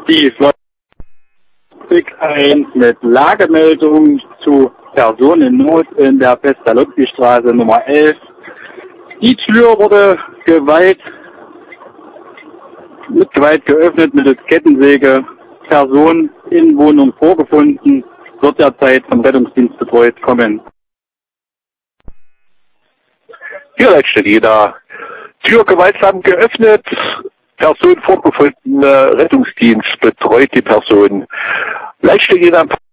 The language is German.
Die 1 mit Lagemeldung zu Personen in Not in der Pestalozzi-Straße Nummer 11. Die Tür wurde mit Gewalt geöffnet mittels Kettensäge. Person in Wohnung vorgefunden, wird derzeit vom Rettungsdienst betreut. Kommen. Hier Leitstelle Jena. Tür gewaltsam geöffnet. Person vorgefunden. Rettungsdienst betreut die Person. Leitstelle Jena.